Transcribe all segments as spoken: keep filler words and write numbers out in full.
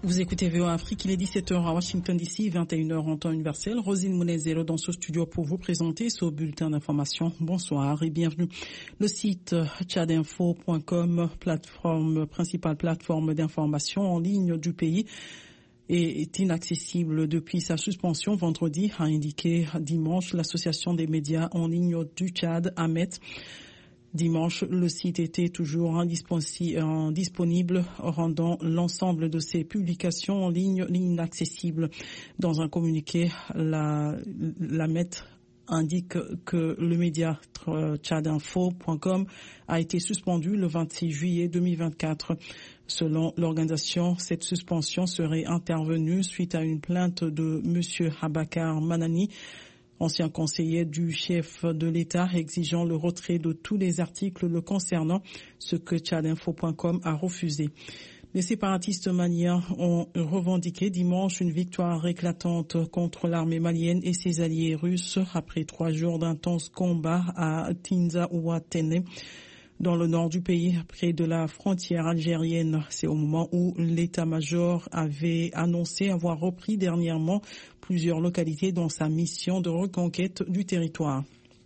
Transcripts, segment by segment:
Vous écoutez V O A Afrique, il est dix-sept heures à Washington D C, vingt et une heures en temps universel. Rosine Monezero dans ce studio pour vous présenter ce bulletin d'information. Bonsoir et bienvenue. Le site tchad info point com, plateforme, principale plateforme d'information en ligne du pays, est inaccessible depuis sa suspension vendredi, a indiqué dimanche l'association des médias en ligne du Tchad, AMET. Dimanche, le site était toujours indisponible, rendant l'ensemble de ses publications en ligne inaccessibles. Dans un communiqué, la, la M E T indique que le média tchad info point com a été suspendu le vingt-six juillet deux mille vingt-quatre. Selon l'organisation, cette suspension serait intervenue suite à une plainte de M. Habakar Manani, ancien conseiller du chef de l'État, exigeant le retrait de tous les articles le concernant, ce que tchad info point com a refusé. Les séparatistes maliens ont revendiqué dimanche une victoire éclatante contre l'armée malienne et ses alliés russes après trois jours d'intenses combats à Tinza Ouattene, dans le nord du pays, près de la frontière algérienne. C'est au moment où l'état-major avait annoncé avoir repris dernièrement plusieurs localités dans sa mission de reconquête du territoire.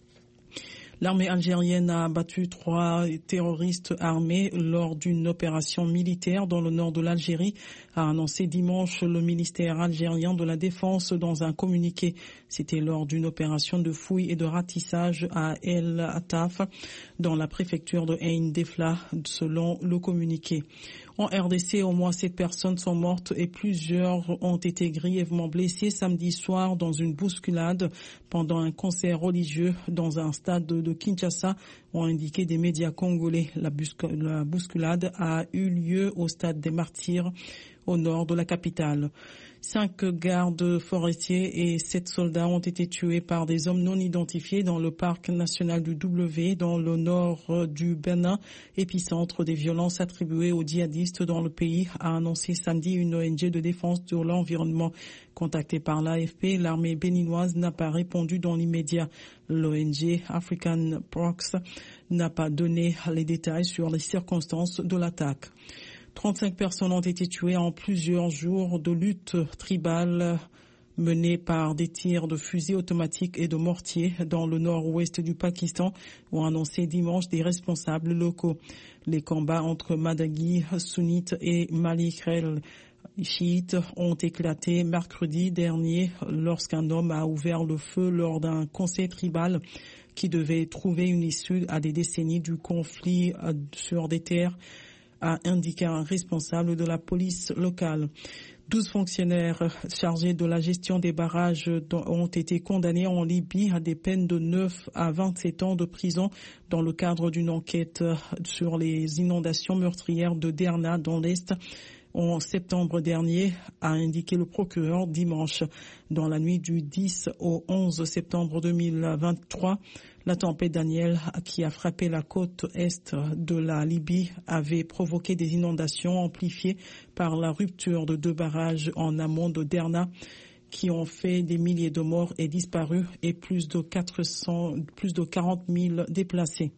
L'armée algérienne a abattu trois terroristes armés lors d'une opération militaire dans le nord de l'Algérie, a annoncé dimanche le ministère algérien de la Défense dans un communiqué. C'était lors d'une opération de fouille et de ratissage à El Attaf, dans la préfecture de Ain Defla, selon le communiqué. En R D C, au moins sept personnes sont mortes et plusieurs ont été grièvement blessées samedi soir dans une bousculade pendant un concert religieux dans un stade de Kinshasa, ont indiqué des médias congolais. La, la bousculade a eu lieu au stade des Martyrs, au nord de la capitale. Cinq gardes forestiers et sept soldats ont été tués par des hommes non identifiés dans le parc national du W, dans le nord du Bénin, épicentre des violences attribuées aux djihadistes dans le pays, a annoncé samedi une O N G de défense de l'environnement. Contactée par l'A F P, l'armée béninoise n'a pas répondu dans l'immédiat. L'O N G African Prox n'a pas donné les détails sur les circonstances de l'attaque. trente-cinq personnes ont été tuées en plusieurs jours de lutte tribale menée par des tirs de fusils automatiques et de mortiers dans le nord-ouest du Pakistan, ont annoncé dimanche des responsables locaux. Les combats entre Madagi sunnites et Malikrel chiites ont éclaté mercredi dernier lorsqu'un homme a ouvert le feu lors d'un conseil tribal qui devait trouver une issue à des décennies du conflit sur des terres, a indiqué un responsable de la police locale. Douze fonctionnaires chargés de la gestion des barrages ont été condamnés en Libye à des peines de neuf à vingt-sept ans de prison dans le cadre d'une enquête sur les inondations meurtrières de Derna dans l'Est en septembre dernier, a indiqué le procureur dimanche. Dans la nuit du dix au onze septembre deux mille vingt-trois, la tempête Daniel, qui a frappé la côte est de la Libye, avait provoqué des inondations amplifiées par la rupture de deux barrages en amont de Derna, qui ont fait des milliers de morts et disparus et plus de quatre cents, plus de quarante mille déplacés.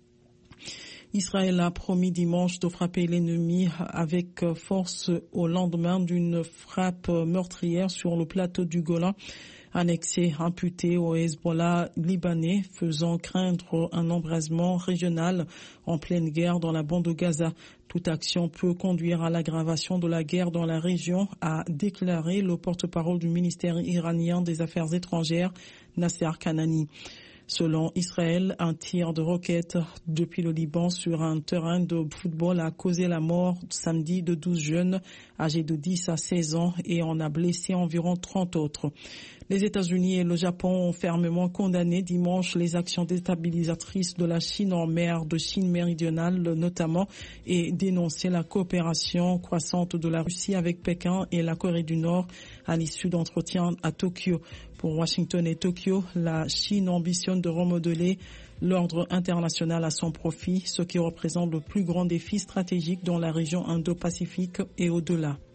Israël a promis dimanche de frapper l'ennemi avec force au lendemain d'une frappe meurtrière sur le plateau du Golan, annexé, imputé au Hezbollah libanais, faisant craindre un embrasement régional en pleine guerre dans la bande de Gaza. Toute action peut conduire à l'aggravation de la guerre dans la région, a déclaré le porte-parole du ministère iranien des Affaires étrangères, Nasser Kanani. Selon Israël, un tir de roquette depuis le Liban sur un terrain de football a causé la mort samedi de douze jeunes âgés de dix à seize ans et en a blessé environ trente autres. Les États-Unis et le Japon ont fermement condamné dimanche les actions déstabilisatrices de la Chine en mer de Chine méridionale notamment, et dénoncé la coopération croissante de la Russie avec Pékin et la Corée du Nord à l'issue d'entretiens à Tokyo. Pour Washington et Tokyo, la Chine ambitionne de remodeler l'ordre international à son profit, ce qui représente le plus grand défi stratégique dans la région Indo-Pacifique et au-delà.